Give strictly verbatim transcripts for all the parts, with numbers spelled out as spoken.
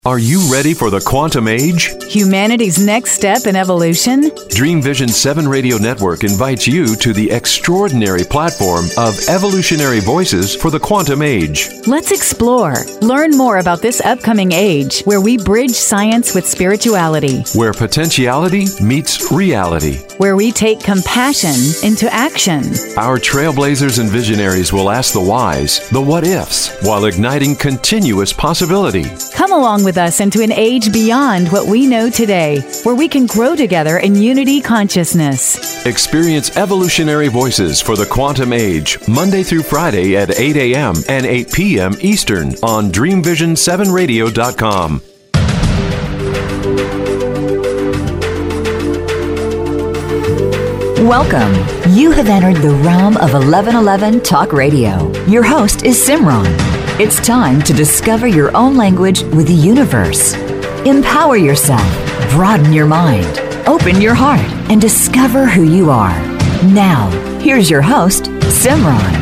Are you ready for the quantum age? Humanity's next step in evolution? Dream Vision seven Radio Network invites you to the extraordinary platform of evolutionary voices for the quantum age. Let's explore. Learn more about this upcoming age where we bridge science with spirituality. Where potentiality meets reality. Where we take compassion into action. Our trailblazers and visionaries will ask the whys, the what-ifs, while igniting continuous possibility. Come along with us into an age beyond what we know today, where we can grow together in unity consciousness. Experience evolutionary voices for the quantum age, Monday through Friday at eight a.m. and eight p.m. Eastern on dream vision seven radio dot com. Welcome. You have entered the realm of eleven eleven Talk Radio. Your host is Simran. It's time to discover your own language with the universe. Empower yourself, broaden your mind, open your heart, and discover who you are. Now, here's your host, Simran.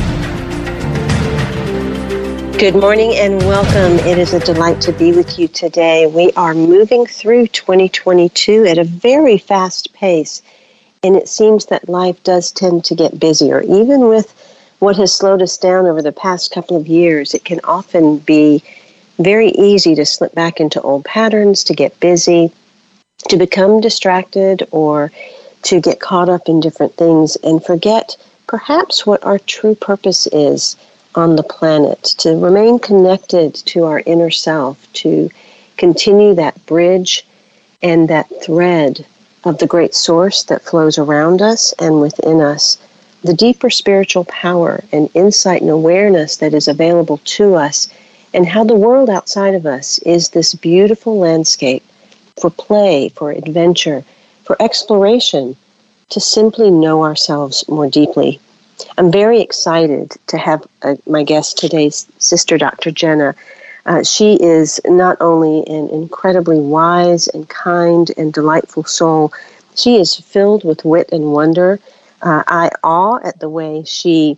Good morning and welcome. It is a delight to be with you today. We are moving through twenty twenty-two at a very fast pace, and it seems that life does tend to get busier. Even with what has slowed us down over the past couple of years, it can often be very easy to slip back into old patterns, to get busy, to become distracted, or to get caught up in different things and forget perhaps what our true purpose is on the planet, to remain connected to our inner self, to continue that bridge and that thread of the great source that flows around us and within us, the deeper spiritual power and insight and awareness that is available to us, and how the world outside of us is this beautiful landscape for play, for adventure, for exploration, to simply know ourselves more deeply. I'm very excited to have uh, my guest today, Sister Doctor Jenna. Uh, she is not only an incredibly wise and kind and delightful soul, she is filled with wit and wonder. Uh, I awe at the way she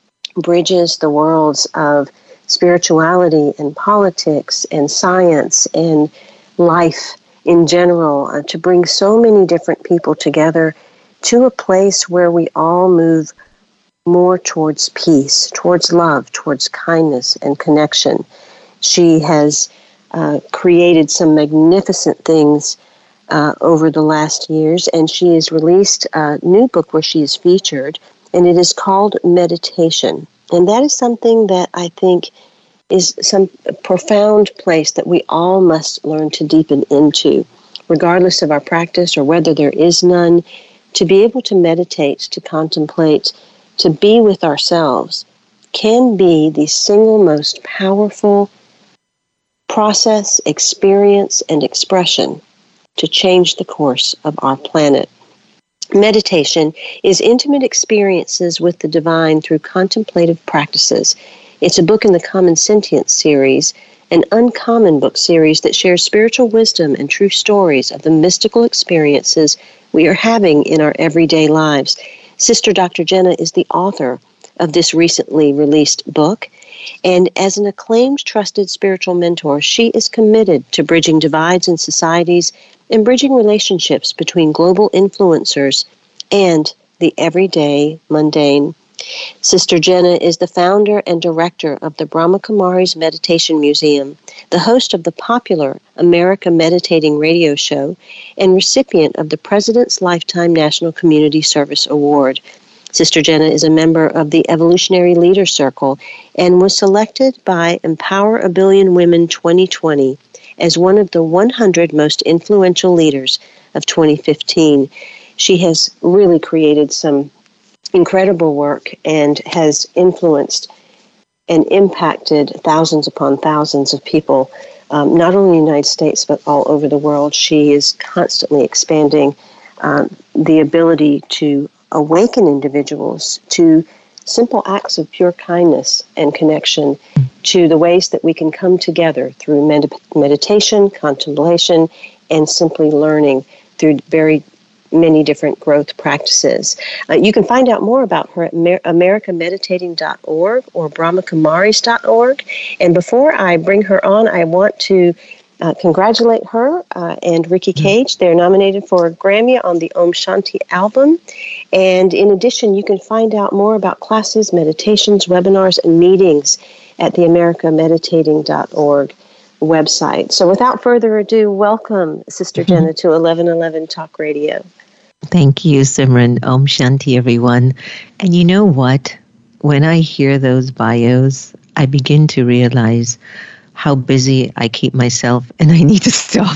bridges the worlds of spirituality and politics and science and life in general uh, to bring so many different people together to a place where we all move more towards peace, towards love, towards kindness and connection. She has uh, created some magnificent things uh, over the last years, and she has released a new book where she is featured, and it is called Meditation. And that is something that I think is some profound place that we all must learn to deepen into, regardless of our practice or whether there is none, to be able to meditate, to contemplate, to be with ourselves can be the single most powerful process, experience, and expression to change the course of our planet. Meditation is intimate experiences with the divine through contemplative practices. It's a book in the Common Sentience series, an uncommon book series that shares spiritual wisdom and true stories of the mystical experiences we are having in our everyday lives. Sister Doctor Jenna is the author of this recently released book, and as an acclaimed, trusted spiritual mentor, she is committed to bridging divides in societies and bridging relationships between global influencers and the everyday mundane. Sister Jenna is the founder and director of the Brahma Kumari's Meditation Museum, the host of the popular America Meditating radio show, and recipient of the President's Lifetime National Community Service Award. Sister Jenna is a member of the Evolutionary Leader Circle and was selected by Empower a Billion Women twenty twenty as one of the one hundred most influential leaders of twenty fifteen. She has really created some incredible work and has influenced and impacted thousands upon thousands of people, um, not only in the United States, but all over the world. She is constantly expanding um, the ability to awaken individuals to simple acts of pure kindness and connection, to the ways that we can come together through med- meditation, contemplation, and simply learning through very many different growth practices. Uh, you can find out more about her at Amer- america meditating dot org or brahma kumaris dot org. And before I bring her on, I want to uh, congratulate her uh, and Ricky Cage. They're nominated for a Grammy on the Om Shanti album. And in addition, you can find out more about classes, meditations, webinars, and meetings at the america meditating dot org website. So without further ado, welcome, Sister mm-hmm. Jenna, to eleven eleven Talk Radio. Thank you, Simran. Om Shanti, everyone. And you know what? When I hear those bios, I begin to realize how busy I keep myself, and I need to stop.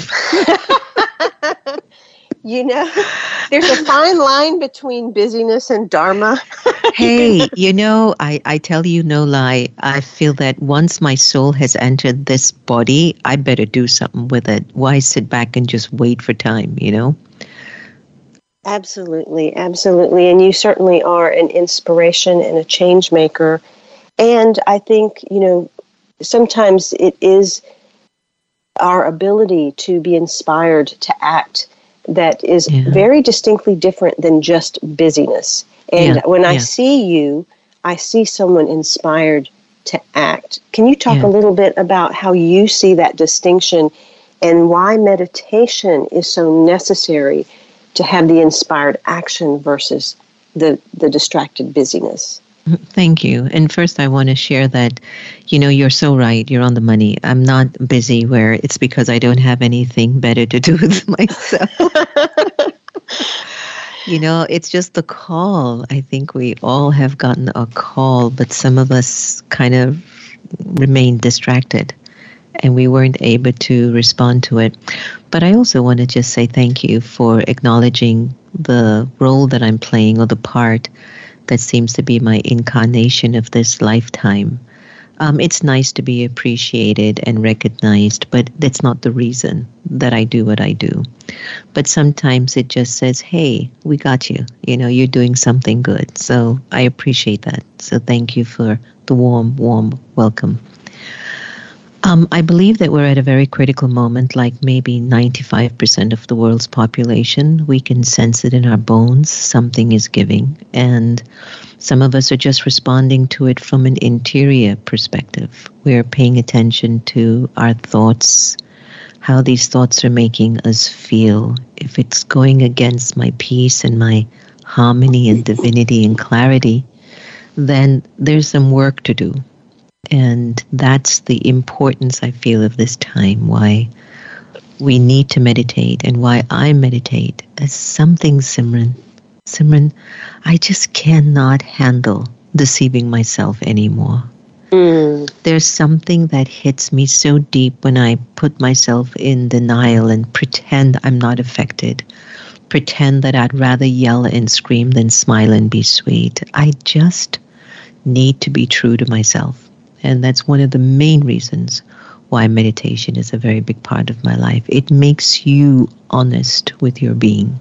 You know, there's a fine line between busyness and dharma. Hey, you know, I, I tell you no lie. I feel that once my soul has entered this body, I better do something with it. Why sit back and just wait for time, you know? Absolutely, absolutely. And you certainly are an inspiration and a change maker. And I think, you know, sometimes it is our ability to be inspired to act that is yeah. very distinctly different than just busyness. And yeah. when I yeah. see you, I see someone inspired to act. Can you talk yeah. a little bit about how you see that distinction and why meditation is so necessary to have the inspired action versus the, the distracted busyness? Thank you. And first, I want to share that, you know, you're so right. You're on the money. I'm not busy where it's because I don't have anything better to do with myself. You know, it's just the call. I think we all have gotten a call, but some of us kind of remained distracted and we weren't able to respond to it. But I also want to just say thank you for acknowledging the role that I'm playing, or the part that seems to be my incarnation of this lifetime. Um, it's nice to be appreciated and recognized, but that's not the reason that I do what I do. But sometimes it just says, hey, we got you. You know, you're doing something good. So I appreciate that. So thank you for the warm, warm welcome. Um, I believe that we're at a very critical moment, like maybe ninety-five percent of the world's population. We can sense it in our bones. Something is giving. And some of us are just responding to it from an interior perspective. We're paying attention to our thoughts, how these thoughts are making us feel. If it's going against my peace and my harmony and divinity and clarity, then there's some work to do. And that's the importance, I feel, of this time, why we need to meditate and why I meditate as something, Simran. Simran, I just cannot handle deceiving myself anymore. Mm. There's something that hits me so deep when I put myself in denial and pretend I'm not affected. Pretend that I'd rather yell and scream than smile and be sweet. I just need to be true to myself. And that's one of the main reasons why meditation is a very big part of my life. It makes you honest with your being.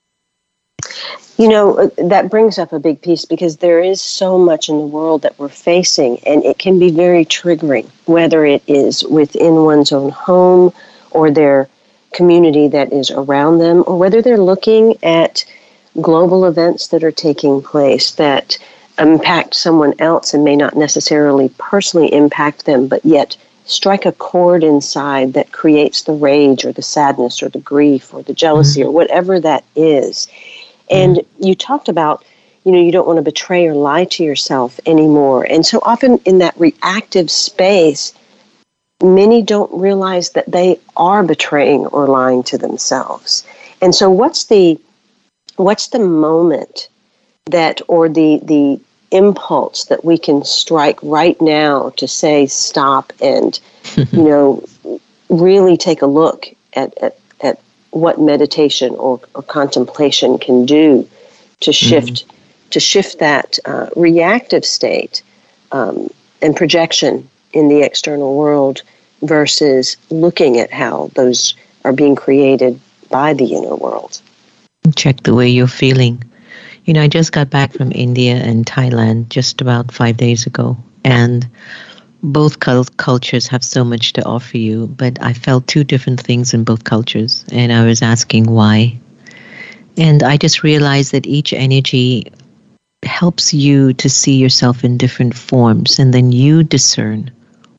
You know, that brings up a big piece because there is so much in the world that we're facing, and it can be very triggering, whether it is within one's own home or their community that is around them, or whether they're looking at global events that are taking place that impact someone else and may not necessarily personally impact them, but yet strike a chord inside that creates the rage or the sadness or the grief or the jealousy mm-hmm. or whatever that is. And mm-hmm. you talked about, you know, you don't want to betray or lie to yourself anymore. And so often in that reactive space, many don't realize that they are betraying or lying to themselves. And so what's the what's the moment that, or the the impulse that we can strike right now to say stop and, you know, really take a look at, at, at what meditation or, or contemplation can do to shift mm-hmm. to shift that uh, reactive state um, and projection in the external world versus looking at how those are being created by the inner world. Check the way you're feeling. You know, I just got back from India and Thailand just about five days ago, and both cult- cultures have so much to offer you, but I felt two different things in both cultures, and I was asking why. And I just realized that each energy helps you to see yourself in different forms, and then you discern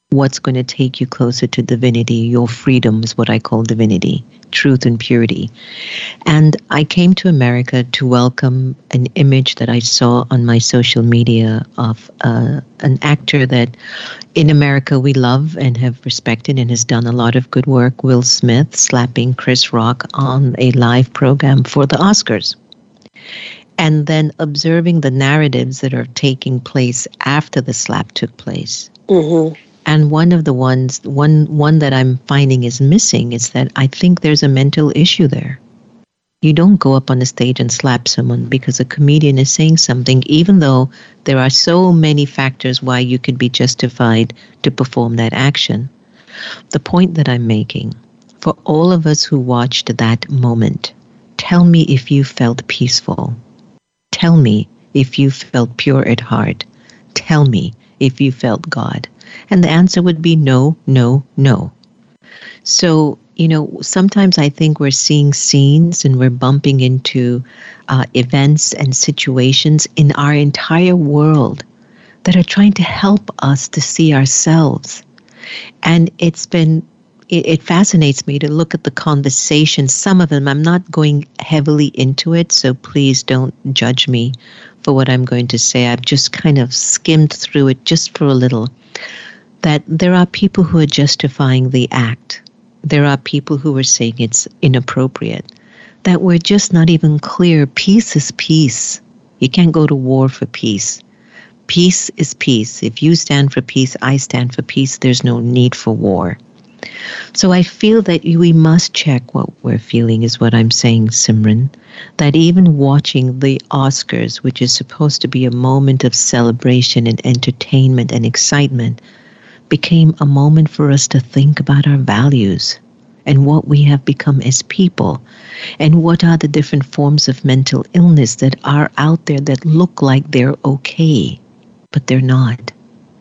what's going to take you closer to divinity. Your freedom is what I call divinity, truth and purity. And I came to America to welcome an image that I saw on my social media of uh, an actor that in America we love and have respected and has done a lot of good work, Will Smith, slapping Chris Rock on a live program for the Oscars. And then observing the narratives that are taking place after the slap took place. Mm-hmm. And one of the ones, one one that I'm finding is missing is that I think there's a mental issue there. You don't go up on the stage and slap someone because a comedian is saying something, even though there are so many factors why you could be justified to perform that action. The point that I'm making, for all of us who watched that moment, tell me if you felt peaceful. Tell me if you felt pure at heart. Tell me if you felt God. And the answer would be no, no, no. So, you know, sometimes I think we're seeing scenes and we're bumping into uh, events and situations in our entire world that are trying to help us to see ourselves. And it's been, it, it fascinates me to look at the conversations. Some of them, I'm not going heavily into it, so please don't judge me for what I'm going to say. I've just kind of skimmed through it just for a little. That there are people who are justifying the act. There are people who are saying it's inappropriate. That we're just not even clear. Peace is peace. You can't go to war for peace. Peace is peace. If you stand for peace, I stand for peace. There's no need for war. So I feel that we must check what we're feeling is what I'm saying, Simran. That even watching the Oscars, which is supposed to be a moment of celebration and entertainment and excitement, became a moment for us to think about our values and what we have become as people and what are the different forms of mental illness that are out there that look like they're okay, but they're not.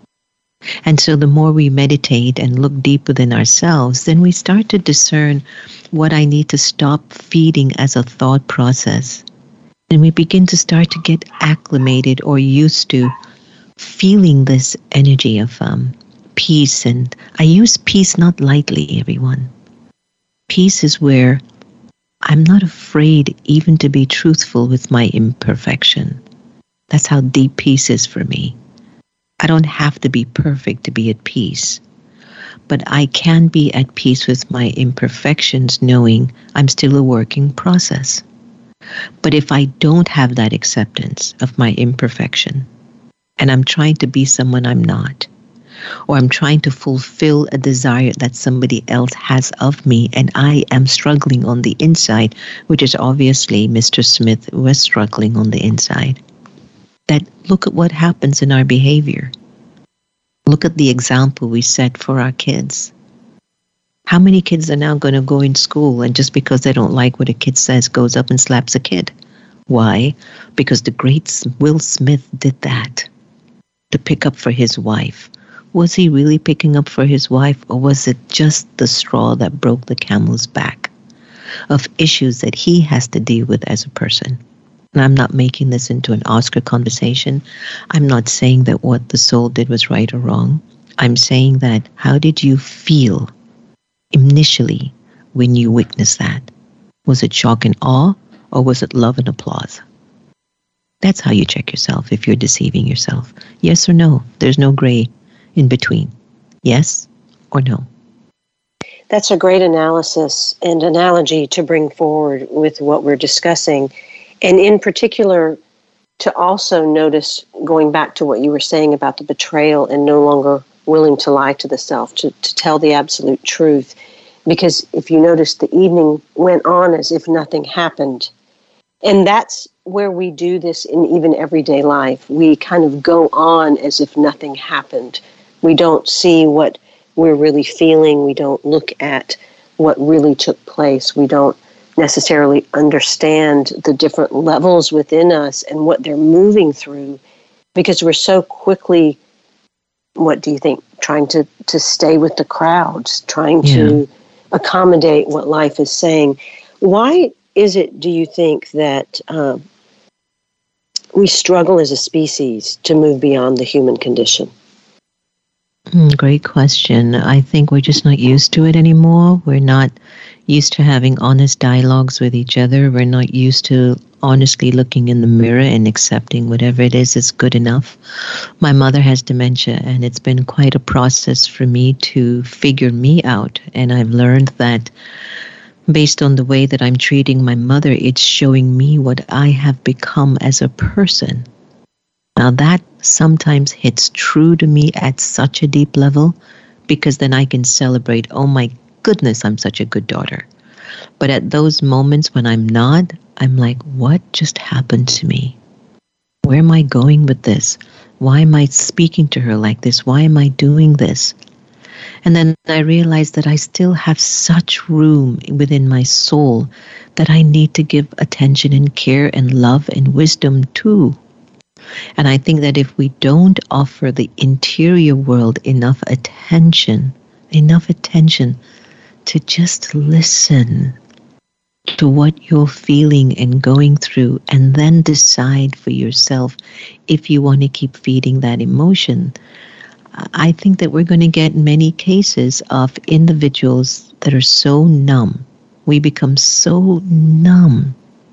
And so the more we meditate and look deep within ourselves, then we start to discern what I need to stop feeding as a thought process. And we begin to start to get acclimated or used to feeling this energy of um, peace. And I use peace not lightly, everyone. Peace is where I'm not afraid even to be truthful with my imperfection. That's how deep peace is for me. I don't have to be perfect to be at peace, but I can be at peace with my imperfections knowing I'm still a working process. But if I don't have that acceptance of my imperfection, and I'm trying to be someone I'm not, or I'm trying to fulfill a desire that somebody else has of me, and I am struggling on the inside, which is obviously Mister Smith was struggling on the inside, that look at what happens in our behavior. Look at the example we set for our kids. How many kids are now going to go in school and just because they don't like what a kid says goes up and slaps a kid? Why? Because the great Will Smith did that to pick up for his wife. Was he really picking up for his wife, or was it just the straw that broke the camel's back of issues that he has to deal with as a person? And I'm not making this into an Oscar conversation. I'm not saying that what the soul did was right or wrong. I'm saying that how did you feel initially when you witnessed that? Was it shock and awe, or was it love and applause? That's how you check yourself if you're deceiving yourself. Yes or no? There's no gray in between. Yes or no? That's a great analysis and analogy to bring forward with what we're discussing. And in particular, to also notice, going back to what you were saying about the betrayal and no longer willing to lie to the self, to, to tell the absolute truth. Because if you notice, the evening went on as if nothing happened. And that's where we do this in even everyday life. We kind of go on as if nothing happened. We don't see what we're really feeling. We don't look at what really took place. We don't necessarily understand the different levels within us and what they're moving through, because we're so quickly, what do you think, trying to, to stay with the crowds, trying yeah. to accommodate what life is saying. Why is it, do you think, that uh, we struggle as a species to move beyond the human condition? Mm, great question. I think we're just not used to it anymore. We're not used to having honest dialogues with each other. We're not used to honestly looking in the mirror and accepting whatever it is is good enough. My mother has dementia, and it's been quite a process for me to figure me out. And I've learned that based on the way that I'm treating my mother, it's showing me what I have become as a person. Now that sometimes hits true to me at such a deep level, because then I can celebrate, oh my goodness, I'm such a good daughter. But at those moments when I'm not, I'm like, what just happened to me? Where am I going with this? Why am I speaking to her like this? Why am I doing this? And then I realized that I still have such room within my soul that I need to give attention and care and love and wisdom to. And I think that if we don't offer the interior world enough attention, enough attention to just listen to what you're feeling and going through, and then decide for yourself if you want to keep feeding that emotion, I think that we're going to get many cases of individuals that are so numb. We become so numb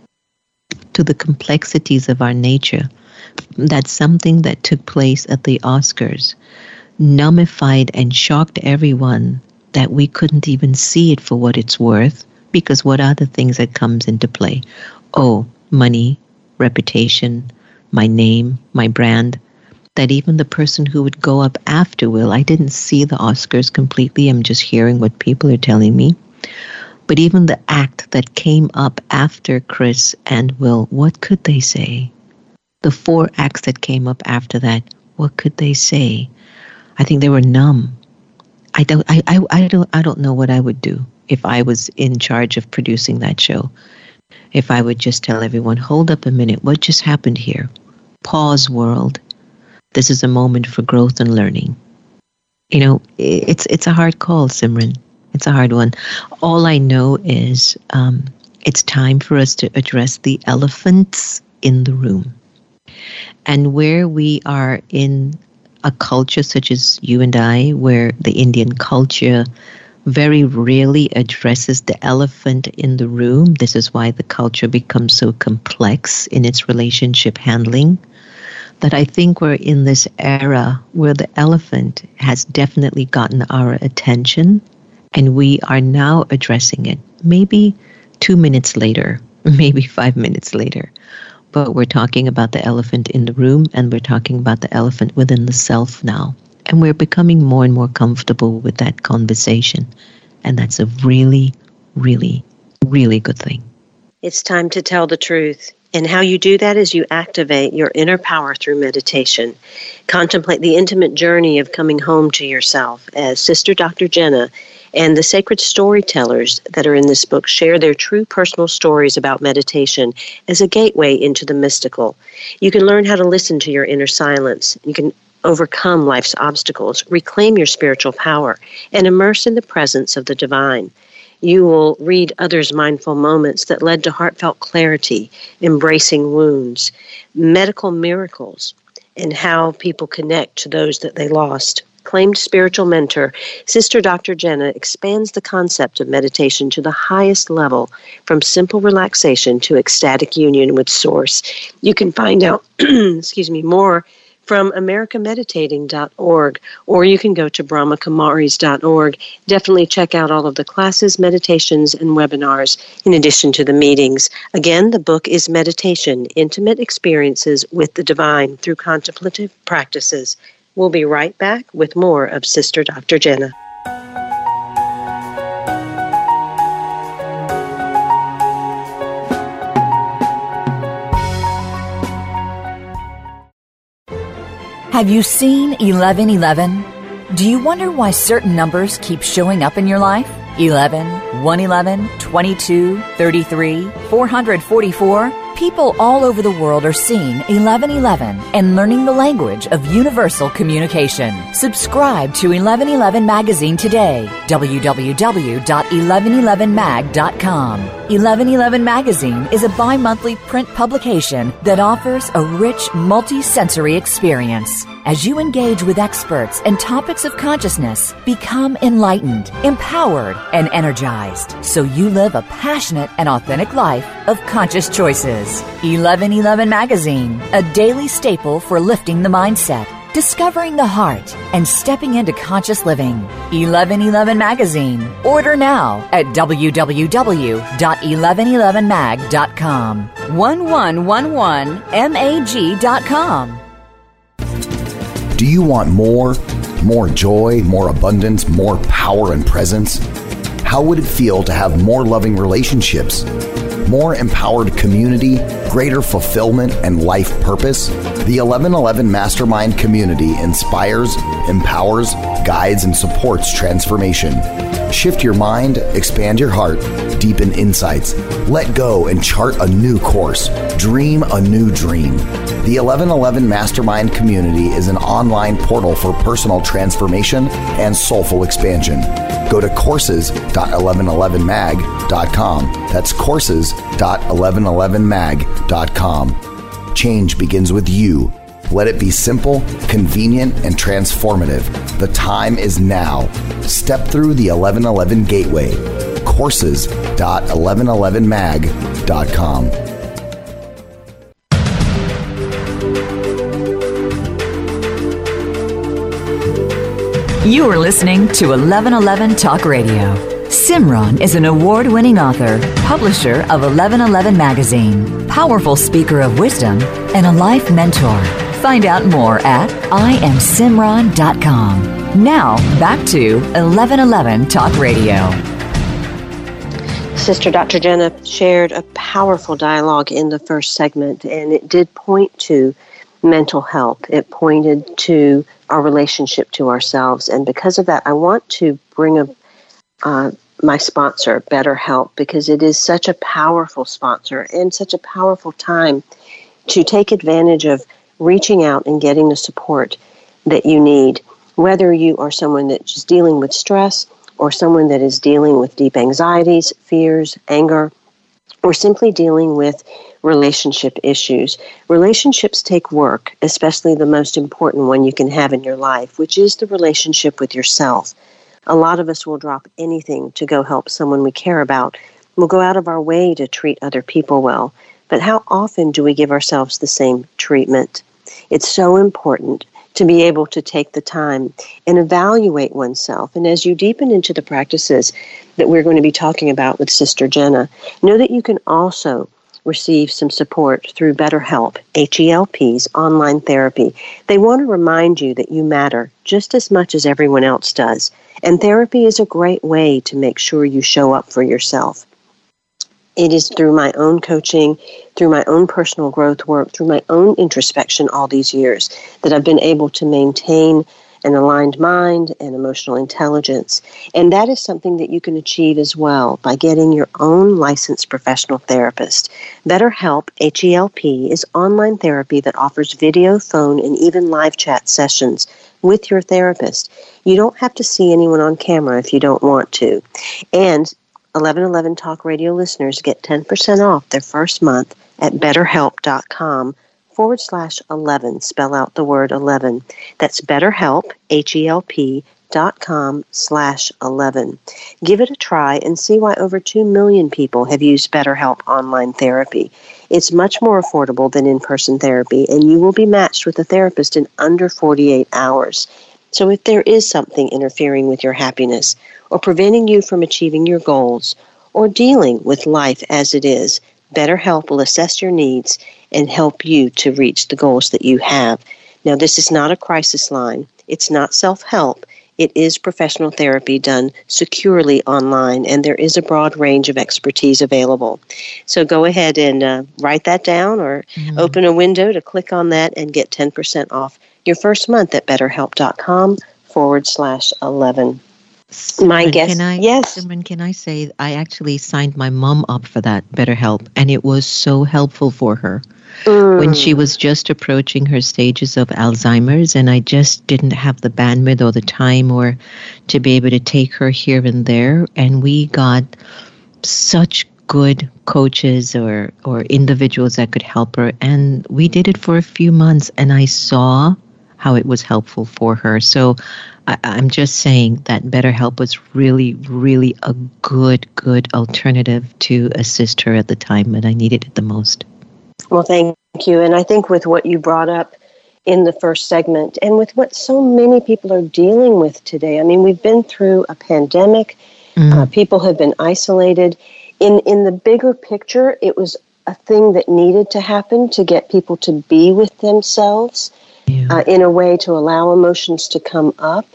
to the complexities of our nature that something that took place at the Oscars numbified and shocked everyone that we couldn't even see it for what it's worth, because what are the things that comes into play? Oh, money, reputation, my name, my brand. That even the person who would go up after Will, I didn't see the Oscars completely, I'm just hearing what people are telling me. But even the act that came up after Chris and Will, what could they say? The four acts that came up after that, what could they say? I think they were numb. I don't I, I, I don't I don't know what I would do if I was in charge of producing that show. If I would just tell everyone, hold up a minute, what just happened here? Pause, world. This is a moment for growth and learning. You know, it's it's a hard call, Simran. It's a hard one. All I know is um, it's time for us to address the elephants in the room. And where we are in a culture such as you and I, where the Indian culture very rarely addresses the elephant in the room, this is why the culture becomes so complex in its relationship handling, that I think we're in this era where the elephant has definitely gotten our attention, and we are now addressing it. Maybe two minutes later, maybe five minutes later. But we're talking about the elephant in the room, and we're talking about the elephant within the self now. And we're becoming more and more comfortable with that conversation. And that's a really, really, really good thing. It's time to tell the truth. And how you do that is you activate your inner power through meditation. Contemplate the intimate journey of coming home to yourself as Sister Doctor Jenna and the sacred storytellers that are in this book share their true personal stories about meditation as a gateway into the mystical. You can learn how to listen to your inner silence. You can overcome life's obstacles, reclaim your spiritual power, and immerse in the presence of the divine. You will read others' mindful moments that led to heartfelt clarity, embracing wounds, medical miracles, and how people connect to those that they lost. Acclaimed spiritual mentor, Sister Doctor Jenna expands the concept of meditation to the highest level, from simple relaxation to ecstatic union with Source. You can find out, excuse me, more from america meditating dot org, or you can go to brahma kumaris dot org. Definitely check out all of the classes, meditations, and webinars in addition to the meetings. Again, the book is Meditation, Intimate Experiences with the Divine Through Contemplative Practices. We'll be right back with more of Sister Doctor Jenna. Have you seen eleven eleven? Do you wonder why certain numbers keep showing up in your life? eleven, one eleven, twenty-two, thirty-three, four hundred forty-four? People all over the world are seeing eleven eleven and learning the language of universal communication. Subscribe to eleven eleven Magazine today. w w w dot eleven eleven mag dot com. eleven eleven Magazine is a bi-monthly print publication that offers a rich, multi-sensory experience. As you engage with experts and topics of consciousness, become enlightened, empowered, and energized, so you live a passionate and authentic life of conscious choices. eleven eleven Magazine, a daily staple for lifting the mindset, discovering the heart, and stepping into conscious living. eleven eleven Magazine. Order now at w w w dot eleven eleven mag dot com. eleven eleven mag dot com. Do you want more? More joy, more abundance, more power and presence? How would it feel to have more loving relationships? More empowered community, greater fulfillment, and life purpose? The eleven eleven Mastermind community inspires, empowers, guides, and supports transformation. Shift your mind, expand your heart, deepen insights, let go and chart a new course. Dream a new dream. The eleven eleven Mastermind community is an online portal for personal transformation and soulful expansion. Go to courses dot eleven eleven mag dot com. That's courses dot eleven eleven mag dot com. Change begins with you. Let it be simple, convenient, and transformative. The time is now. Step through the eleven eleven gateway. courses dot eleven eleven mag dot com. You are listening to eleven eleven Talk Radio. Simran is an award-winning author, publisher of eleven eleven Magazine, powerful speaker of wisdom, and a life mentor. Find out more at I am simran dot com. Now, back to eleven eleven Talk Radio. Sister Doctor Jenna shared a powerful dialogue in the first segment, and it did point to mental health. It pointed to our relationship to ourselves, and because of that, I want to bring up uh, my sponsor, BetterHelp, because it is such a powerful sponsor and such a powerful time to take advantage of reaching out and getting the support that you need, whether you are someone that's dealing with stress or someone that is dealing with deep anxieties, fears, anger, or simply dealing with relationship issues. Relationships take work, especially the most important one you can have in your life, which is the relationship with yourself. A lot of us will drop anything to go help someone we care about. We'll go out of our way to treat other people well. But how often do we give ourselves the same treatment? It's so important to be able to take the time and evaluate oneself. And as you deepen into the practices that we're going to be talking about with Sister Jenna, know that you can also receive some support through BetterHelp, H E L P's online therapy. They want to remind you that you matter just as much as everyone else does. And therapy is a great way to make sure you show up for yourself. It is through my own coaching, through my own personal growth work, through my own introspection all these years that I've been able to maintain an aligned mind and emotional intelligence. And that is something that you can achieve as well by getting your own licensed professional therapist. BetterHelp, H E L P, is online therapy that offers video, phone, and even live chat sessions with your therapist. You don't have to see anyone on camera if you don't want to. And eleven eleven Talk Radio listeners get ten percent off their first month at betterhelp.com forward slash 11. Spell out the word eleven. That's BetterHelp, H E L P, dot com slash 11. Give it a try and see why over two million people have used BetterHelp online therapy. It's much more affordable than in-person therapy, and you will be matched with a therapist in under forty-eight hours. So if there is something interfering with your happiness or preventing you from achieving your goals or dealing with life as it is, BetterHelp will assess your needs and help you to reach the goals that you have. Now, this is not a crisis line. It's not self-help. It is professional therapy done securely online, and there is a broad range of expertise available. So go ahead and uh, write that down or mm-hmm. open a window to click on that and get ten percent off your first month at betterhelp.com forward slash 11. My guess, can I, yes. Simran, can I say I actually signed my mom up for that BetterHelp, and it was so helpful for her mm. when she was just approaching her stages of Alzheimer's, and I just didn't have the bandwidth or the time or to be able to take her here and there, and we got such good coaches or, or individuals that could help her. And we did it for a few months, and I saw how it was helpful for her. So I, I'm just saying that BetterHelp was really, really a good, good alternative to assist her at the time when I needed it the most. Well, thank you. And I think with what you brought up in the first segment, and with what so many people are dealing with today, I mean, we've been through a pandemic. Mm. Uh, people have been isolated. In in the bigger picture, it was a thing that needed to happen to get people to be with themselves. Yeah. Uh, in a way to allow emotions to come up.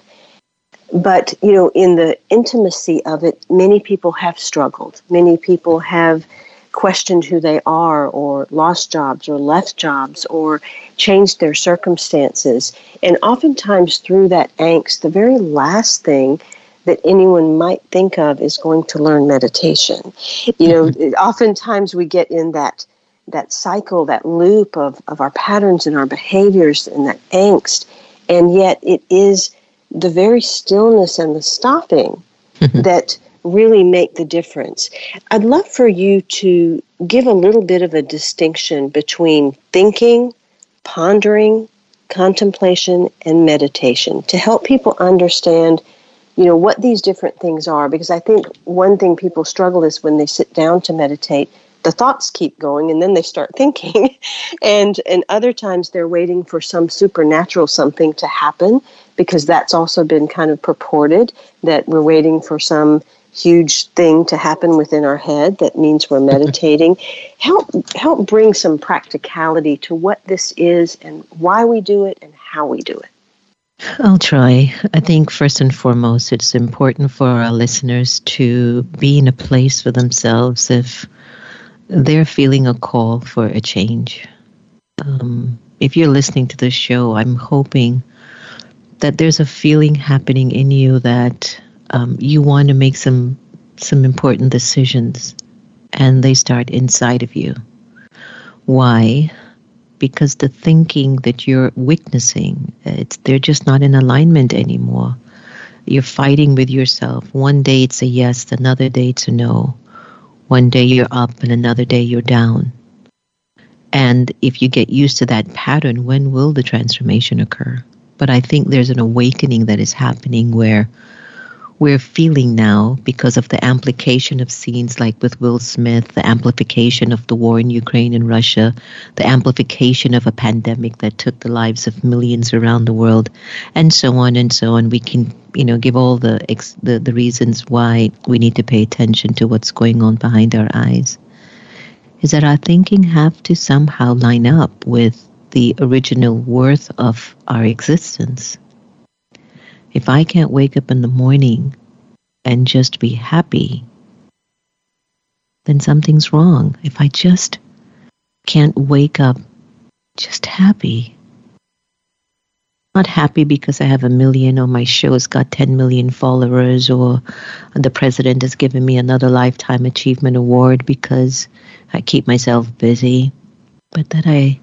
But, you know, in the intimacy of it, many people have struggled. Many people have questioned who they are, or lost jobs, or left jobs, or changed their circumstances. And oftentimes through that angst, the very last thing that anyone might think of is going to learn meditation. You know, oftentimes we get in that that cycle, that loop of, of our patterns and our behaviors and that angst, and yet it is the very stillness and the stopping mm-hmm. that really make the difference. I'd love for you to give a little bit of a distinction between thinking, pondering, contemplation, and meditation to help people understand, you know, what these different things are. Because I think one thing people struggle is when they sit down to meditate, the thoughts keep going and then they start thinking. and and other times they're waiting for some supernatural something to happen, because that's also been kind of purported, that we're waiting for some huge thing to happen within our head that means we're meditating. help help bring some practicality to what this is and why we do it and how we do it. I'll try. I think first and foremost, it's important for our listeners to be in a place for themselves if they're feeling a call for a change. Um, if you're listening to this show, I'm hoping that there's a feeling happening in you that um, you want to make some some important decisions, and they start inside of you. Why? Because the thinking that you're witnessing, it's they're just not in alignment anymore. You're fighting with yourself. One day it's a yes, another day it's a no. One day you're up and another day you're down. And if you get used to that pattern, when will the transformation occur? But I think there's an awakening that is happening where we're feeling now, because of the amplification of scenes like with Will Smith, the amplification of the war in Ukraine and Russia, the amplification of a pandemic that took the lives of millions around the world, and so on and so on. We can, you know, give all the, ex- the the reasons why we need to pay attention to what's going on behind our eyes. Is that our thinking have to somehow line up with the original worth of our existence. If I can't wake up in the morning and just be happy, then something's wrong. If I just can't wake up just happy, not happy because I have a million or my show's got ten million followers or the president has given me another Lifetime Achievement Award because I keep myself busy, but that I,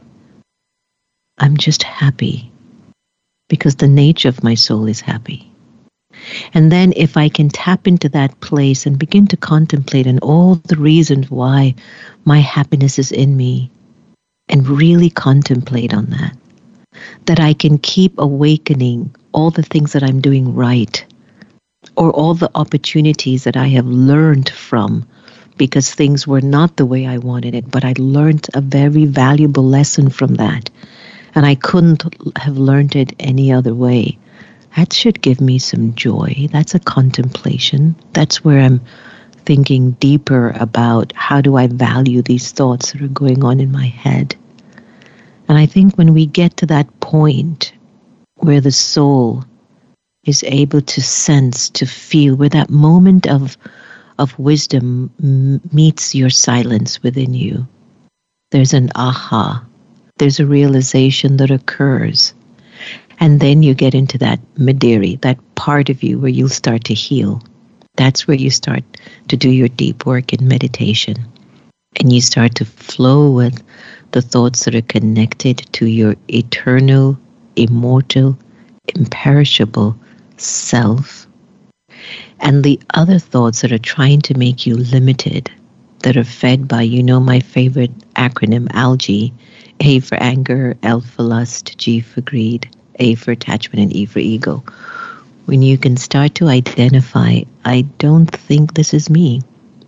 I'm just happy because the nature of my soul is happy. And then if I can tap into that place and begin to contemplate on all the reasons why my happiness is in me and really contemplate on that, that I can keep awakening all the things that I'm doing right or all the opportunities that I have learned from because things were not the way I wanted it, but I learned a very valuable lesson from that. And I couldn't have learned it any other way. That should give me some joy. That's a contemplation. That's where I'm thinking deeper about how do I value these thoughts that are going on in my head. And I think when we get to that point where the soul is able to sense, to feel, where that moment of, of wisdom m- meets your silence within you, there's an aha. There's a realization that occurs. And then you get into that madiri, that part of you where you'll start to heal. That's where you start to do your deep work in meditation. And you start to flow with the thoughts that are connected to your eternal, immortal, imperishable self. And the other thoughts that are trying to make you limited, that are fed by, you know, my favorite acronym, ALGAE. A for anger, L for lust, G for greed, A for attachment, and E for ego. When you can start to identify, I don't think this is me.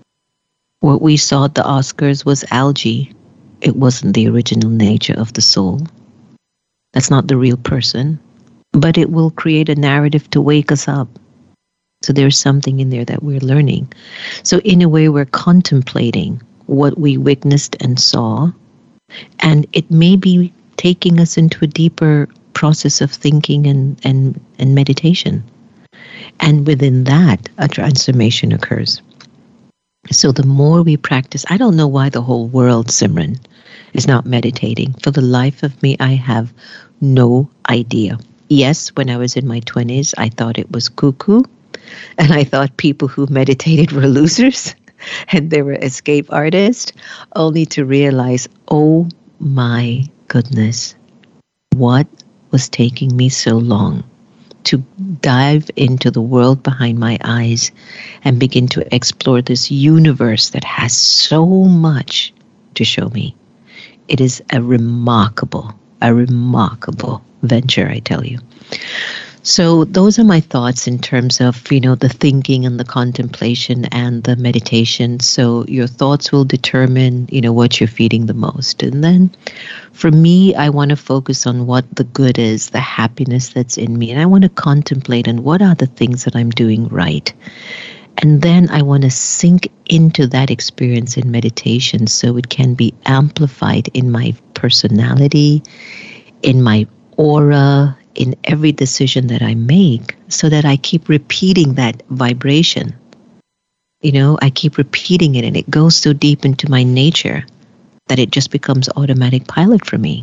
What we saw at the Oscars was algae. It wasn't the original nature of the soul. That's not the real person. But it will create a narrative to wake us up. So there's something in there that we're learning. So in a way, we're contemplating what we witnessed and saw. And it may be taking us into a deeper process of thinking and, and, and meditation. And within that, a transformation occurs. So the more we practice, I don't know why the whole world, Simran, is not meditating. For the life of me, I have no idea. Yes, when I was in my twenties, I thought it was cuckoo. And I thought people who meditated were losers. And they were escape artists, only to realize, oh my goodness, what was taking me so long to dive into the world behind my eyes and begin to explore this universe that has so much to show me. It is a remarkable, a remarkable venture, I tell you. So those are my thoughts in terms of, you know, the thinking and the contemplation and the meditation. So your thoughts will determine, you know, what you're feeding the most. And then for me, I want to focus on what the good is, the happiness that's in me. And I want to contemplate on what are the things that I'm doing right. And then I want to sink into that experience in meditation so it can be amplified in my personality, in my aura, in every decision that I make, so that I keep repeating that vibration. You know, I keep repeating it, and it goes so deep into my nature that it just becomes automatic pilot for me.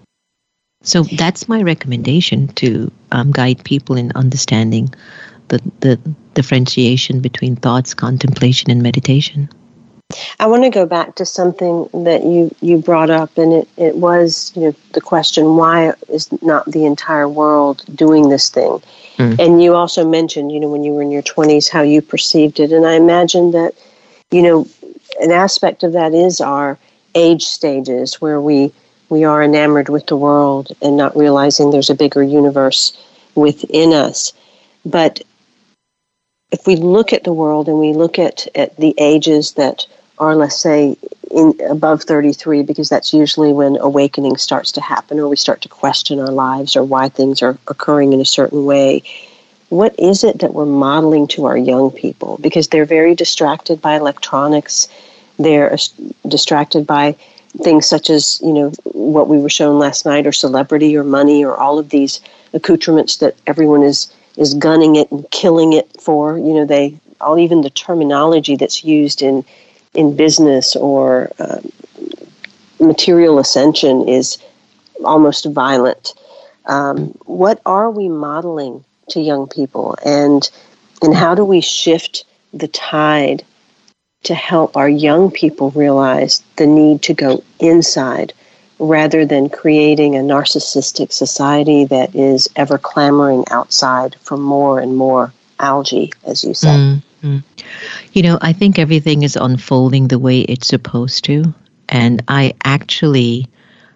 So that's my recommendation to um, guide people in understanding the, the differentiation between thoughts, contemplation, and meditation. I want to go back to something that you, you brought up, and it, it was, you know, the question, why is not the entire world doing this thing? Mm. And you also mentioned, you know, when you were in your twenties, how you perceived it. And I imagine that, you know, an aspect of that is our age stages where we, we are enamored with the world and not realizing there's a bigger universe within us. But if we look at the world and we look at, at the ages that are, let's say, in above thirty-three, because that's usually when awakening starts to happen, or we start to question our lives or why things are occurring in a certain way. What is it that we're modeling to our young people? Because they're very distracted by electronics. They're distracted by things such as, you know, what we were shown last night, or celebrity, or money, or all of these accoutrements that everyone is is gunning it and killing it for. You know, they all, even the terminology that's used in in business or uh, material ascension is almost violent. Um, what are we modeling to young people, and and how do we shift the tide to help our young people realize the need to go inside rather than creating a narcissistic society that is ever clamoring outside for more and more algae, as you said? Mm-hmm. You know, I think everything is unfolding the way it's supposed to. And I actually,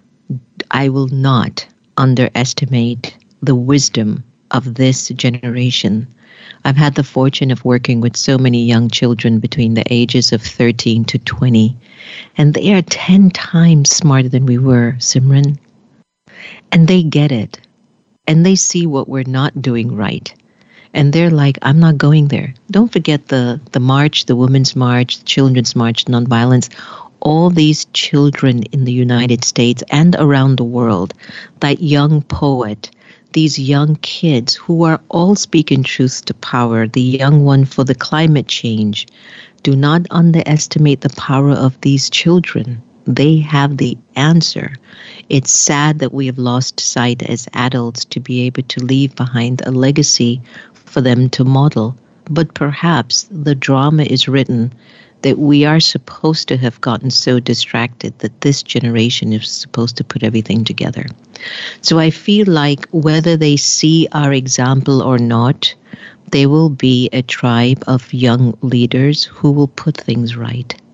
I will not underestimate the wisdom of this generation. I've had the fortune of working with so many young children between the ages of thirteen to twenty, and they are ten times smarter than we were, Simran. And they get it. And they see what we're not doing right. And they're like, I'm not going there. Don't forget the, the march, the Women's March, the Children's March, Nonviolence. All these children in the United States and around the world, that young poet, these young kids who are all speaking truth to power, the young one for the climate change, do not underestimate the power of these children. They have the answer. It's sad that we have lost sight as adults to be able to leave behind a legacy for them to model. But perhaps the drama is written that we are supposed to have gotten so distracted that this generation is supposed to put everything together. So I feel like whether they see our example or not, there will be a tribe of young leaders who will put things right.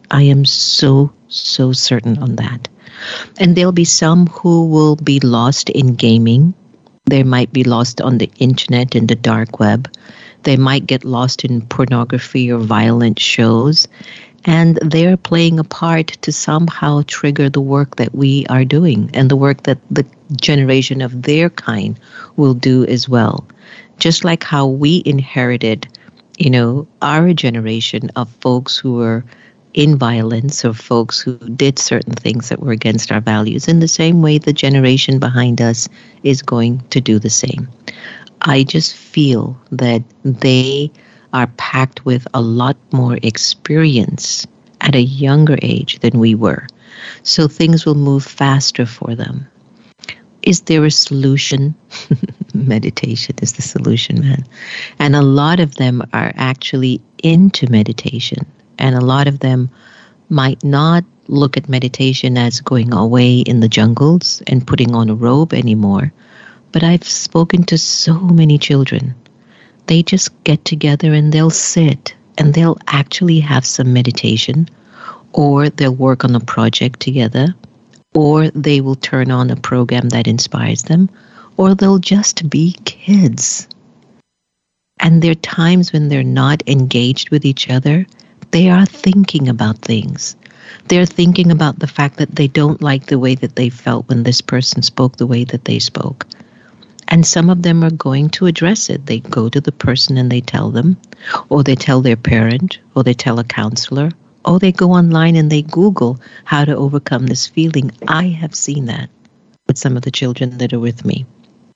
I am so, so certain on that. And there'll be some who will be lost in gaming. They might be lost on the internet and the dark web. They might get lost in pornography or violent shows. And they're playing a part to somehow trigger the work that we are doing and the work that the generation of their kind will do as well. Just like how we inherited, you know, our generation of folks who were in violence or folks who did certain things that were against our values. In the same way, the generation behind us is going to do the same. I just feel that they are packed with a lot more experience at a younger age than we were. So things will move faster for them. Is there a solution? Meditation is the solution, man. And a lot of them are actually into meditation. And a lot of them might not look at meditation as going away in the jungles and putting on a robe anymore. But I've spoken to so many children. They just get together and they'll sit and they'll actually have some meditation, or they'll work on a project together, or they will turn on a program that inspires them, or they'll just be kids. And there are times when they're not engaged with each other. They are thinking about things. They're thinking about the fact that they don't like the way that they felt when this person spoke the way that they spoke. And some of them are going to address it. They go to the person and they tell them, or they tell their parent, or they tell a counselor, or they go online and they Google how to overcome this feeling. I have seen that with some of the children that are with me.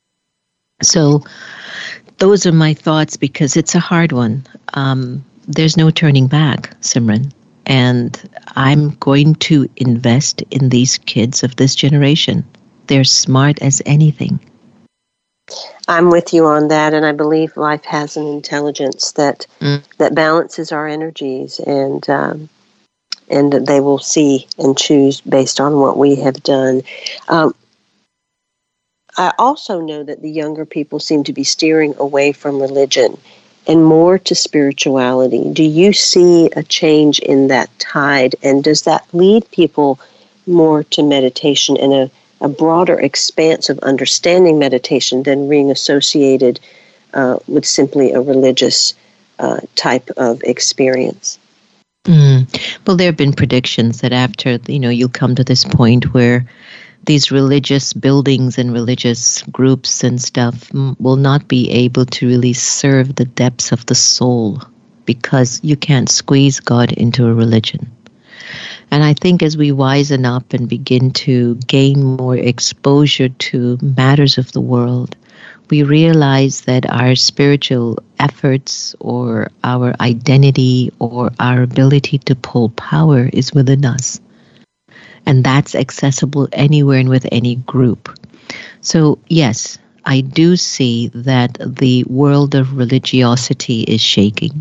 So those are my thoughts, because it's a hard one. Um, There's no turning back, Simran. And I'm going to invest in these kids of this generation. They're smart as anything. I'm with you on that, and I believe life has an intelligence that mm. that balances our energies, and um, and they will see and choose based on what we have done. Um, I also know that the younger people seem to be steering away from religion and more to spirituality. Do you see a change in that tide? And does that lead people more to meditation and a, a broader expanse of understanding meditation than being associated uh, with simply a religious uh, type of experience? Mm. Well, there have been predictions that after, you know, you'll come to this point where these religious buildings and religious groups and stuff will not be able to really serve the depths of the soul, because you can't squeeze God into a religion. And I think as we wisen up and begin to gain more exposure to matters of the world, we realize that our spiritual efforts or our identity or our ability to pull power is within us. And that's accessible anywhere and with any group. So yes, I do see that the world of religiosity is shaking.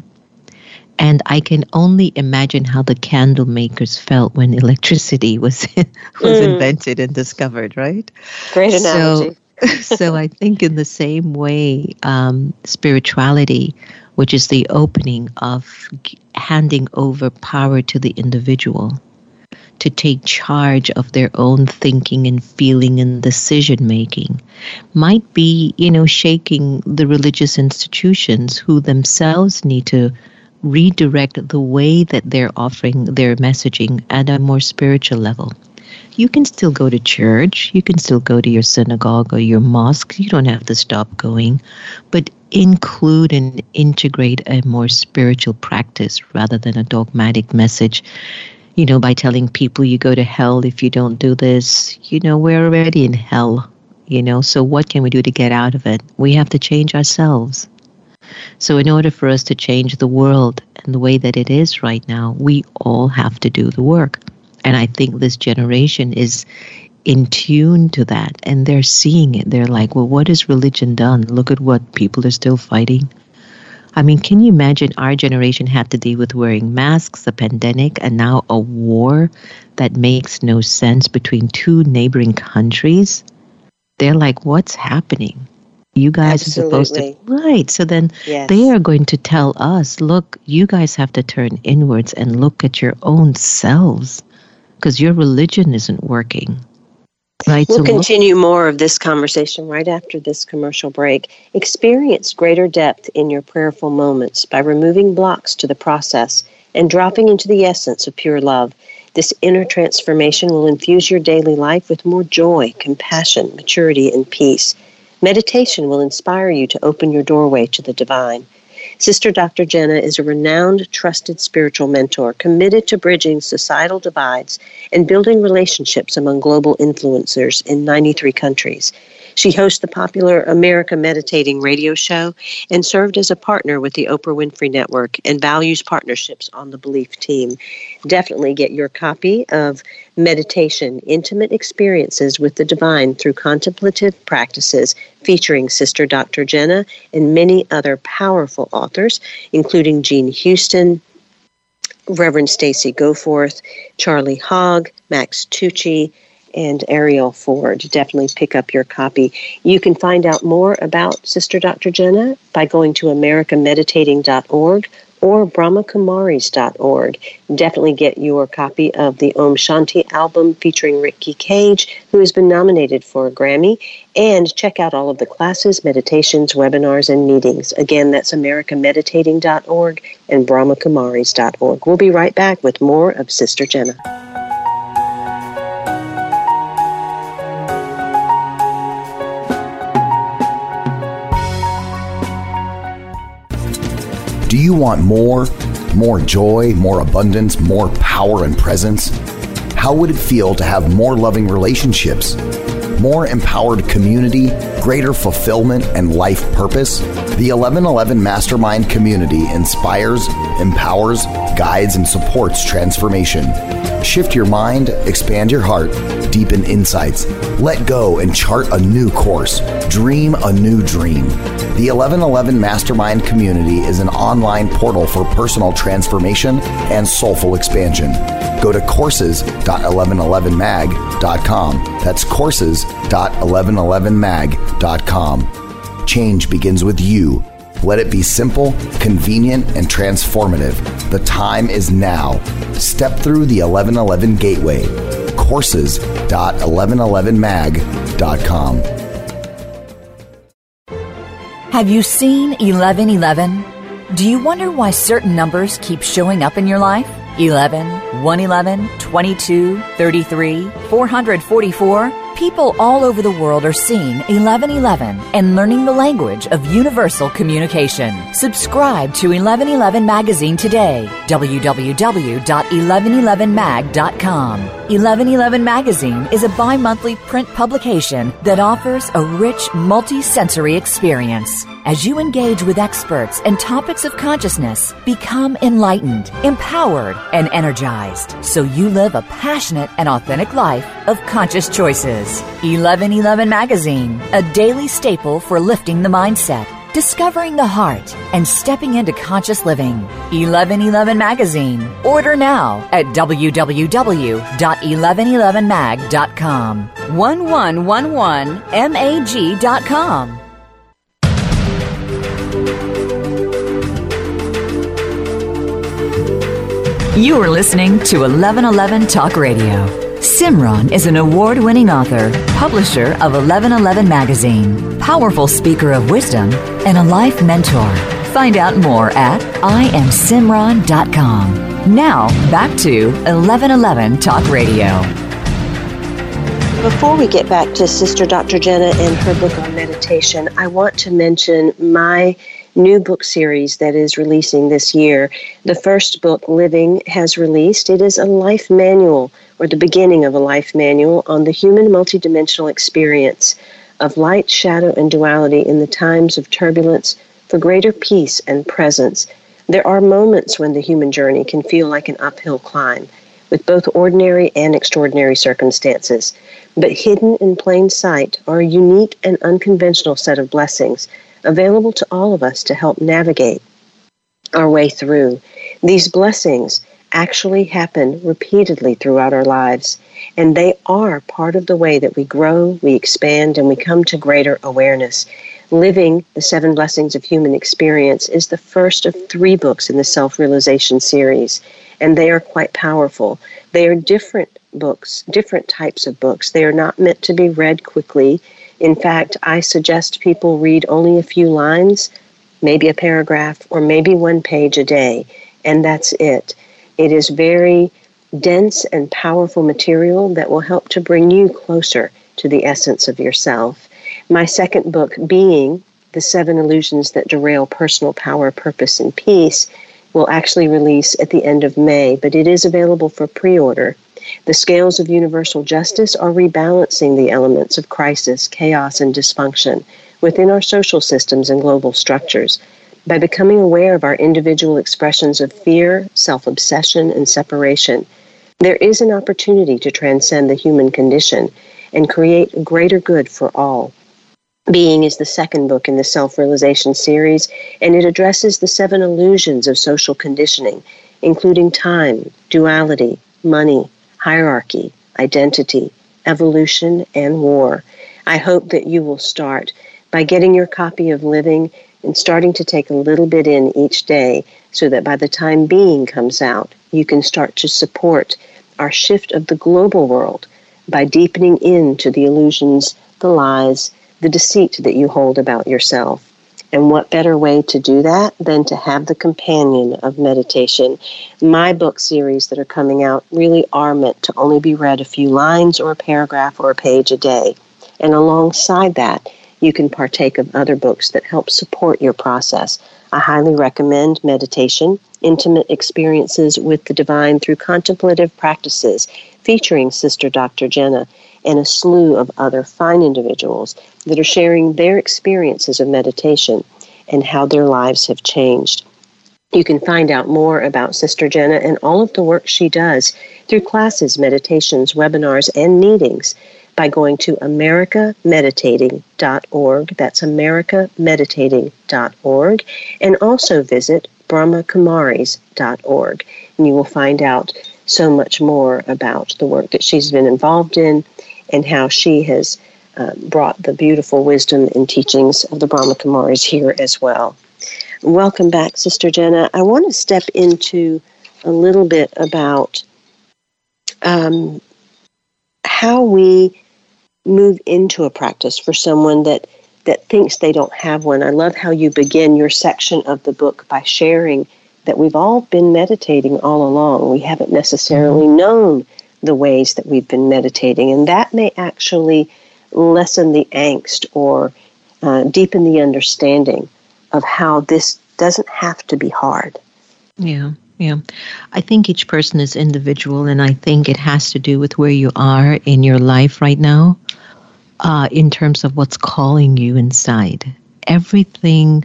And I can only imagine how the candle makers felt when electricity was was mm. invented and discovered, right? Great analogy. So, so I think in the same way, um, spirituality, which is the opening of handing over power to the individual, to take charge of their own thinking and feeling and decision making, might be, you know, shaking the religious institutions who themselves need to redirect the way that they're offering their messaging at a more spiritual level. You can still go to church, you can still go to your synagogue or your mosque, you don't have to stop going, but include and integrate a more spiritual practice rather than a dogmatic message. You know, by telling people you go to hell if you don't do this, you know, we're already in hell, you know, so what can we do to get out of it? We have to change ourselves. So in order for us to change the world and the way that it is right now, we all have to do the work. And I think this generation is in tune to that, and they're seeing it. They're like, well, what has religion done? Look at what people are still fighting. I mean, can you imagine our generation had to deal with wearing masks, a pandemic, and now a war that makes no sense between two neighboring countries? They're like, what's happening? You guys Absolutely. are supposed to, right. So then yes. they are going to tell us, look, you guys have to turn inwards and look at your own selves because your religion isn't working. Right. We'll so continue look- more of this conversation right after this commercial break. Experience greater depth in your prayerful moments by removing blocks to the process and dropping into the essence of pure love. This inner transformation will infuse your daily life with more joy, compassion, maturity, and peace. Meditation will inspire you to open your doorway to the divine. Sister Doctor Jenna is a renowned, trusted spiritual mentor committed to bridging societal divides and building relationships among global influencers in ninety-three countries. She hosts the popular America Meditating radio show and served as a partner with the Oprah Winfrey Network and values partnerships on the Belief team. Definitely get your copy of Meditation, Intimate Experiences with the Divine through Contemplative Practices, featuring Sister Doctor Jenna and many other powerful authors, including Jean Houston, Reverend Stacy Goforth, Charlie Hogg, Max Tucci, and Ariel Ford. Definitely pick up your copy. You can find out more about Sister Doctor Jenna by going to america meditating dot org or brahma kumaris dot org. Definitely get your copy of the Om Shanti album featuring Ricky Cage, who has been nominated for a Grammy, and check out all of the classes, meditations, webinars, and meetings. Again, that's america meditating dot org and brahma kumaris dot org. We'll be right back with more of Sister Jenna. Do you want more? More joy, more abundance, more power and presence? How would it feel to have more loving relationships, more empowered community, greater fulfillment, and life purpose? The eleven eleven Mastermind community inspires, empowers, guides, and supports transformation. Shift your mind, expand your heart, deepen insights, let go and chart a new course. Dream a new dream. The eleven eleven Mastermind community is an online portal for personal transformation and soulful expansion. Go to courses dot eleven eleven mag dot com. That's courses dot eleven eleven mag dot com. Change begins with you. Let it be simple, convenient, and transformative. The time is now. Step through the eleven eleven gateway. courses dot eleven eleven mag dot com. Have you seen eleven eleven? Do you wonder why certain numbers keep showing up in your life? eleven, one eleven, twenty-two, thirty-three, four hundred forty-four. People all over the world are seeing eleven eleven and learning the language of universal communication. Subscribe to eleven eleven Magazine today. w w w dot eleven eleven mag dot com. eleven eleven Magazine is a bi-monthly print publication that offers a rich, multi-sensory experience. As you engage with experts and topics of consciousness, become enlightened, empowered, and energized, so you live a passionate and authentic life of conscious choices. eleven eleven Magazine, a daily staple for lifting the mindset, discovering the heart, and stepping into conscious living. eleven eleven Magazine. Order now at w w w dot eleven eleven mag dot com. eleven eleven mag dot com. You are listening to eleven eleven Talk Radio. Simran is an award-winning author, publisher of eleven eleven Magazine, powerful speaker of wisdom, and a life mentor. Find out more at I am simran dot com. Now, back to eleven eleven Talk Radio. Before we get back to Sister Doctor Jenna and her book on meditation, I want to mention my new book series that is releasing this year. The first book, Living, has released. It is a life manual, or the beginning of a life manual, on the human multidimensional experience of light, shadow, and duality in the times of turbulence for greater peace and presence. There are moments when the human journey can feel like an uphill climb, with both ordinary and extraordinary circumstances. But hidden in plain sight are a unique and unconventional set of blessings available to all of us to help navigate our way through. These blessings actually happen repeatedly throughout our lives. And they are part of the way that we grow, we expand, and we come to greater awareness. Living the Seven Blessings of Human Experience is the first of three books in the Self-Realization series, and they are quite powerful. They are different books, different types of books. They are not meant to be read quickly. In fact, I suggest people read only a few lines, maybe a paragraph, or maybe one page a day, and that's it. It is very dense and powerful material that will help to bring you closer to the essence of yourself. My second book, Being, The Seven Illusions That Derail Personal Power, Purpose, and Peace, will actually release at the end of May, but it is available for pre-order. The scales of universal justice are rebalancing the elements of crisis, chaos, and dysfunction within our social systems and global structures. By becoming aware of our individual expressions of fear, self-obsession, and separation, there is an opportunity to transcend the human condition and create greater good for all. Being is the second book in the Self-Realization series, and it addresses the seven illusions of social conditioning, including time, duality, money, hierarchy, identity, evolution, and war. I hope that you will start by getting your copy of Living and starting to take a little bit in each day so that by the time Being comes out, you can start to support our shift of the global world by deepening into the illusions, the lies, the deceit that you hold about yourself. And what better way to do that than to have the companion of meditation? My book series that are coming out really are meant to only be read a few lines or a paragraph or a page a day. And alongside that, you can partake of other books that help support your process. I highly recommend Meditation, Intimate Experiences with the Divine Through Contemplative Practices, featuring Sister Doctor Jenna and a slew of other fine individuals that are sharing their experiences of meditation and how their lives have changed. You can find out more about Sister Jenna and all of the work she does through classes, meditations, webinars, and meetings by going to america meditating dot org. That's america meditating dot org. And also visit brahma kumaris dot org. And you will find out so much more about the work that she's been involved in and how she has uh, brought the beautiful wisdom and teachings of the Brahma Kumaris here as well. Welcome back, Sister Jenna. I want to step into a little bit about um, how we move into a practice for someone that, that thinks they don't have one. I love how you begin your section of the book by sharing that we've all been meditating all along. We haven't necessarily known the ways that we've been meditating, and that may actually lessen the angst or uh, deepen the understanding of how this doesn't have to be hard. Yeah, yeah. I think each person is individual, and I think it has to do with where you are in your life right now, uh, in terms of what's calling you inside. Everything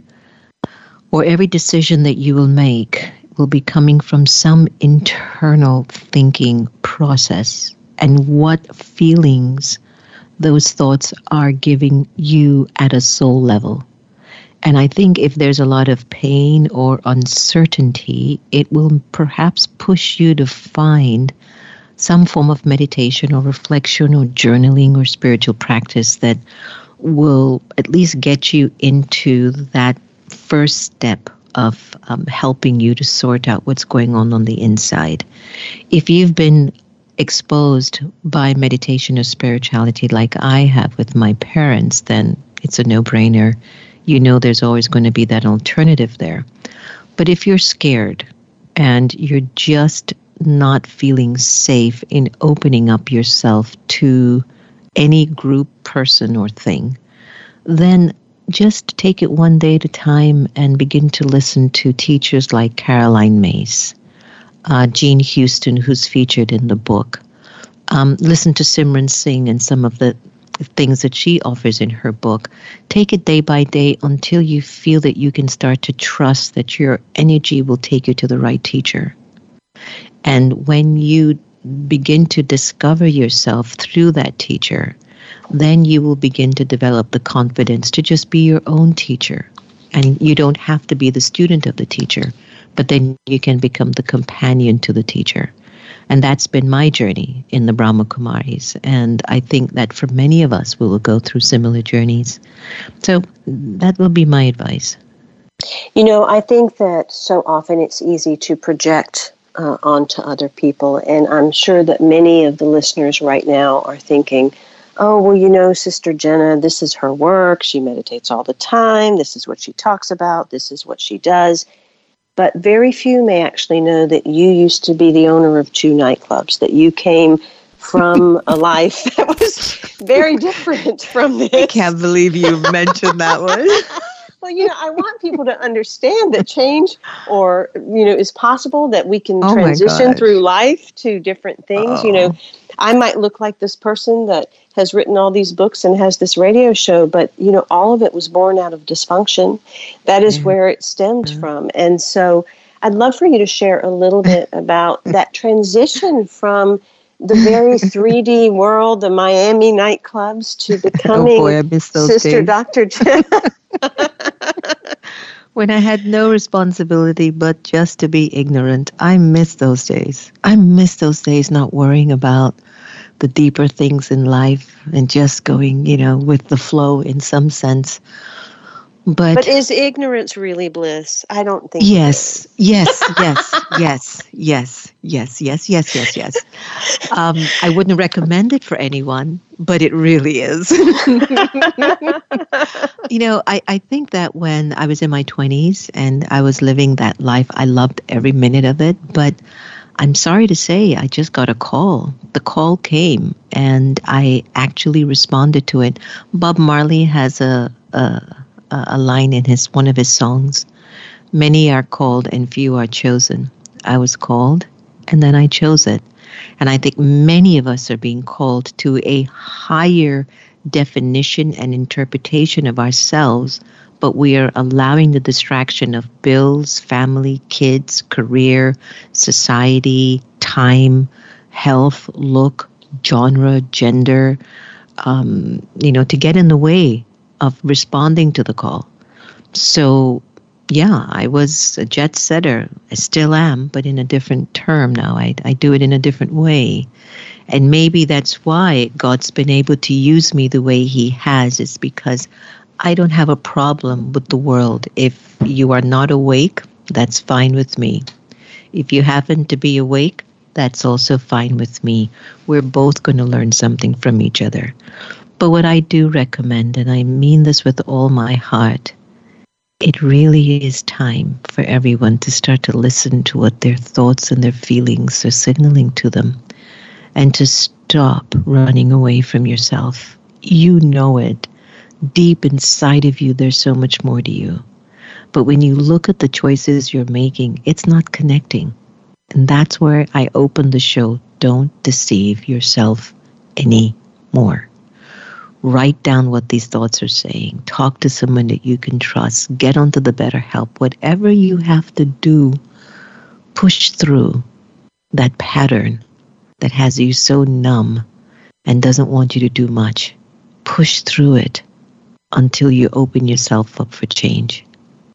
or every decision that you will make will be coming from some internal thinking process and what feelings those thoughts are giving you at a soul level. And I think if there's a lot of pain or uncertainty, it will perhaps push you to find some form of meditation or reflection or journaling or spiritual practice that will at least get you into that first step of um, helping you to sort out what's going on on the inside. If you've been exposed by meditation or spirituality like I have with my parents, then it's a no-brainer. You know there's always going to be that alternative there. But if you're scared and you're just not feeling safe in opening up yourself to any group, person, or thing, then just take it one day at a time and begin to listen to teachers like Caroline Myss, uh, Jean Houston, who's featured in the book. Um, listen to Simran Singh and some of the things that she offers in her book. Take it day by day until you feel that you can start to trust that your energy will take you to the right teacher. And when you begin to discover yourself through that teacher, then you will begin to develop the confidence to just be your own teacher. And you don't have to be the student of the teacher, but then you can become the companion to the teacher. And that's been my journey in the Brahma Kumaris. And I think that for many of us, we will go through similar journeys. So that will be my advice. You know, I think that so often it's easy to project uh, onto other people. And I'm sure that many of the listeners right now are thinking, oh, well, you know, Sister Jenna, this is her work. She meditates all the time. This is what she talks about. This is what she does. But very few may actually know that you used to be the owner of two nightclubs, that you came from a life that was very different from this. I can't believe you mentioned that one. Well, you know, I want people to understand that change or, you know, is possible, that we can oh transition through life to different things. Oh. You know, I might look like this person that has written all these books and has this radio show, but, you know, all of it was born out of dysfunction. That is mm-hmm. where it stemmed mm-hmm. from. And so I'd love for you to share a little bit about that transition from the very three D world, the Miami nightclubs, to becoming oh boy, I miss those Sister days. Doctor Jenna. When I had no responsibility but just to be ignorant. I miss those days. I miss those days not worrying about the deeper things in life and just going, you know, with the flow in some sense. But, but is ignorance really bliss? I don't think yes, yes, yes, yes, yes, yes, yes, yes, yes, yes. Um, I wouldn't recommend it for anyone, but it really is. You know, I, I think that when I was in my twenties and I was living that life, I loved every minute of it. But I'm sorry to say, I just got a call. The call came and I actually responded to it. Bob Marley has a... a a line in his one of his songs. Many are called and few are chosen. I was called and then I chose it. And I think many of us are being called to a higher definition and interpretation of ourselves, but we are allowing the distraction of bills, family, kids, career, society, time, health, look, genre, gender, um, you know, to get in the way of responding to the call. So, yeah, I was a jet setter. I still am, but in a different term now. I, I do it in a different way. And maybe that's why God's been able to use me the way He has. It's because I don't have a problem with the world. If you are not awake, that's fine with me. If you happen to be awake, that's also fine with me. We're both going to learn something from each other. But what I do recommend, and I mean this with all my heart, it really is time for everyone to start to listen to what their thoughts and their feelings are signaling to them, and to stop running away from yourself. You know it. Deep inside of you, there's so much more to you. But when you look at the choices you're making, it's not connecting. And that's where I open the show. Don't deceive yourself anymore. Write down what these thoughts are saying. Talk to someone that you can trust. Get onto the BetterHelp. Whatever you have to do, push through that pattern that has you so numb and doesn't want you to do much. Push through it until you open yourself up for change.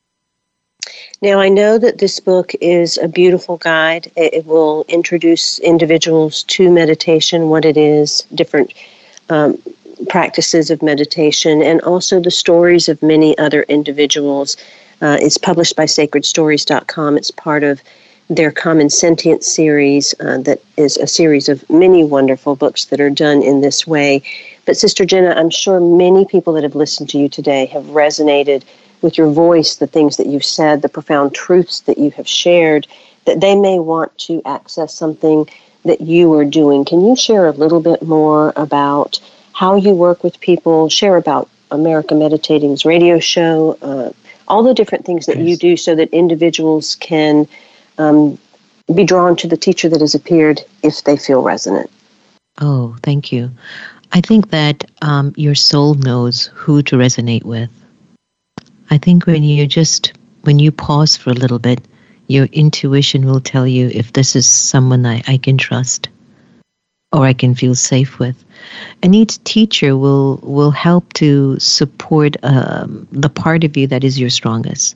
Now, I know that this book is a beautiful guide. It will introduce individuals to meditation, what it is, different um, practices of meditation, and also the stories of many other individuals. Uh, it's published by sacred stories dot com. It's part of their Common Sentience series uh, that is a series of many wonderful books that are done in this way. But Sister Jenna, I'm sure many people that have listened to you today have resonated with your voice, the things that you've said, the profound truths that you have shared, that they may want to access something that you are doing. Can you share a little bit more about how you work with people, share about America Meditating's radio show, uh, all the different things that yes. you do so that individuals can um, be drawn to the teacher that has appeared if they feel resonant? Oh, thank you. I think that um, your soul knows who to resonate with. I think when you just, when you pause for a little bit, your intuition will tell you if this is someone I, I can trust or I can feel safe with. And each teacher will will help to support um, the part of you that is your strongest.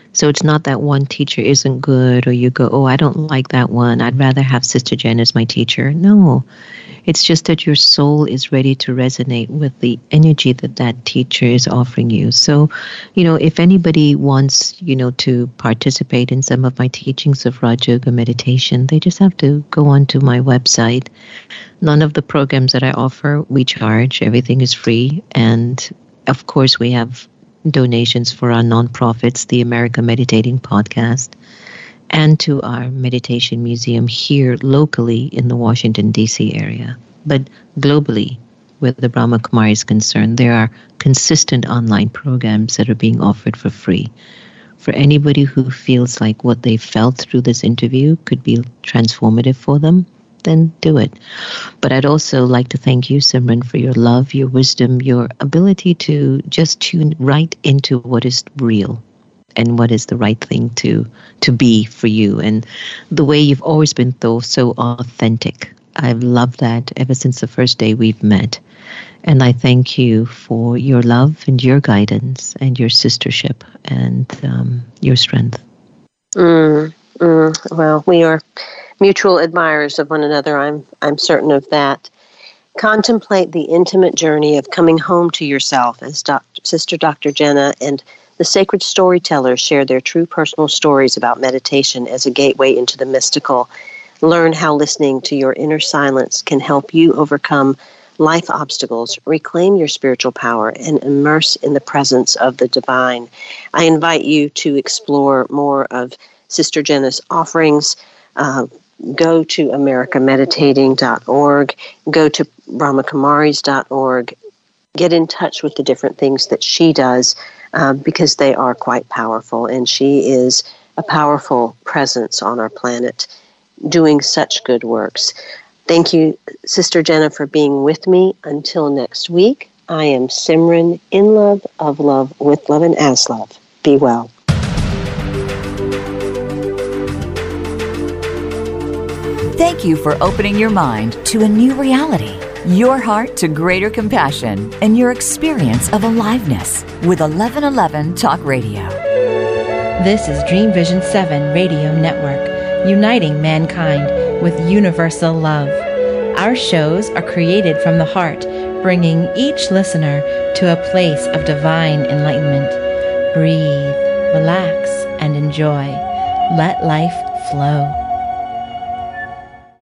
So it's not that one teacher isn't good or you go, oh, I don't like that one. I'd rather have Sister Jen as my teacher. No, it's just that your soul is ready to resonate with the energy that that teacher is offering you. So, you know, if anybody wants, you know, to participate in some of my teachings of Raja Yoga meditation, they just have to go onto my website. None of the programs that I offer, we charge. Everything is free. And of course, we have donations for our nonprofits, the America Meditating Podcast, and to our meditation museum here locally in the Washington, D C area. But globally, where the Brahma Kumari is concerned, there are consistent online programs that are being offered for free. For anybody who feels like what they felt through this interview could be transformative for them, then do it. But I'd also like to thank you, Simran, for your love, your wisdom, your ability to just tune right into what is real and what is the right thing to to be for you. And the way you've always been though so authentic. I've loved that ever since the first day we've met. And I thank you for your love and your guidance and your sistership and um, your strength. Mm, mm, well, we are mutual admirers of one another. I'm I'm certain of that. Contemplate the intimate journey of coming home to yourself as doc, Sister Doctor Jenna and the sacred storytellers share their true personal stories about meditation as a gateway into the mystical. Learn how listening to your inner silence can help you overcome life obstacles, reclaim your spiritual power, and immerse in the presence of the divine. I invite you to explore more of Sister Jenna's offerings. Uh, go to america meditating dot org, go to brahma kumaris dot org, get in touch with the different things that she does uh, because they are quite powerful, and she is a powerful presence on our planet doing such good works. Thank you, Sister Jenna, for being with me. Until next week, I am Simran, in love, of love, with love, and as love. Be well. Thank you for opening your mind to a new reality, your heart to greater compassion, and your experience of aliveness with eleven eleven Talk Radio. This is Dream Vision seven Radio Network, uniting mankind with universal love. Our shows are created from the heart, bringing each listener to a place of divine enlightenment. Breathe, relax, and enjoy. Let life flow.